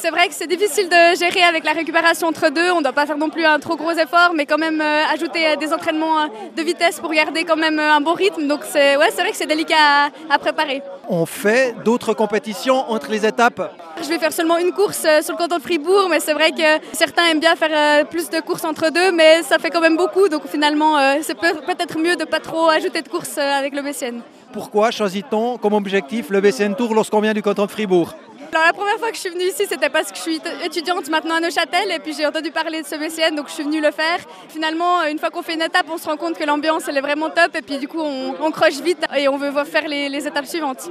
c'est vrai que c'est difficile de gérer avec la récupération entre deux. On ne doit pas faire non plus un trop gros effort, mais quand même ajouter des entraînements de vitesse pour garder quand même un bon rythme. Donc c'est vrai que c'est délicat à préparer. On fait d'autres compétitions entre les étapes? Je vais faire seulement une course sur le canton de Fribourg, mais c'est vrai que certains aiment bien faire plus de courses entre deux, mais ça fait quand même beaucoup. Donc finalement, c'est peut-être mieux de ne pas trop ajouter de courses avec le BCN. Pourquoi choisit-on comme objectif le BCN Tour lorsqu'on vient du canton de Fribourg? Alors la première fois que je suis venue ici, c'était parce que je suis étudiante maintenant à Neuchâtel et puis j'ai entendu parler de ce BCN, donc je suis venue le faire. Finalement, une fois qu'on fait une étape, on se rend compte que l'ambiance elle est vraiment top et puis du coup on croche vite et on veut faire les étapes suivantes.